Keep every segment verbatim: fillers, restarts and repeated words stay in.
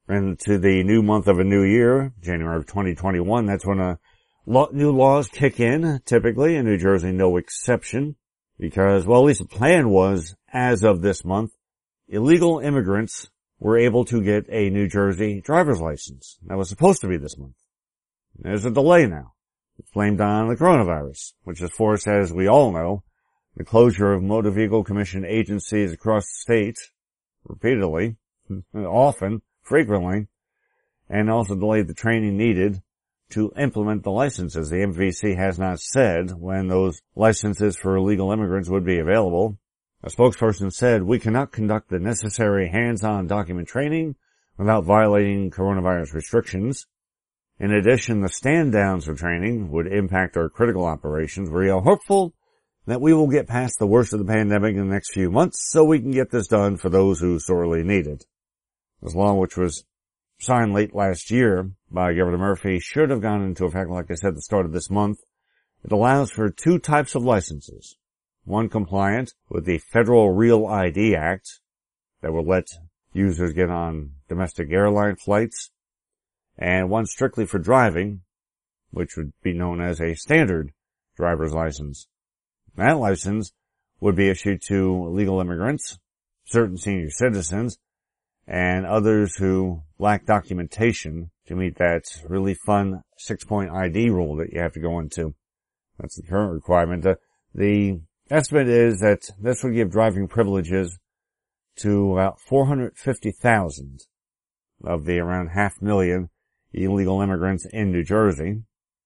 And to the new month of a new year, January of twenty twenty-one, that's when a lot new laws kick in, typically, in New Jersey, no exception. Because, well, at least the plan was, as of this month, illegal immigrants were able to get a New Jersey driver's license. That was supposed to be this month. There's a delay now. It's blamed on the coronavirus, which has forced, as we all know, the closure of motor vehicle commission agencies across the state, repeatedly, often, frequently, and also delayed the training needed to implement the licenses. The M V C has not said when those licenses for illegal immigrants would be available. A spokesperson said, "We cannot conduct the necessary hands-on document training without violating coronavirus restrictions. In addition, the stand-downs for training would impact our critical operations. We are hopeful that we will get past the worst of the pandemic in the next few months so we can get this done for those who sorely need it." This law, which was signed late last year by Governor Murphy, should have gone into effect, like I said, at the start of this month. It allows for two types of licenses. One compliant with the Federal Real I D Act that will let users get on domestic airline flights, and one strictly for driving, which would be known as a standard driver's license. That license would be issued to illegal immigrants, certain senior citizens, and others who lack documentation to meet that really fun six-point I D rule that you have to go into. That's the current requirement. The, the estimate is that this would give driving privileges to about four hundred fifty thousand of the around half million illegal immigrants in New Jersey.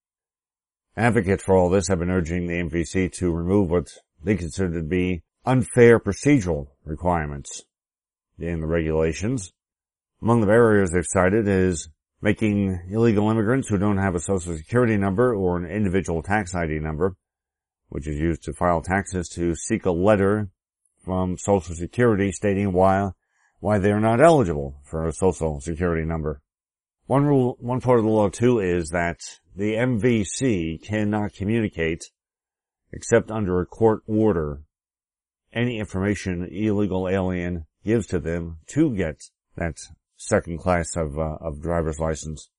Advocates for all this have been urging the M V C to remove what they consider to be unfair procedural requirements in the regulations. Among the barriers they've cited is making illegal immigrants who don't have a social security number or an individual tax I D number, which is used to file taxes, to seek a letter from Social Security stating why, why they are not eligible for a social security number. One rule, one part of the law too is that the M V C cannot communicate, except under a court order, any information an illegal alien gives to them to get that second class of, uh, of driver's license.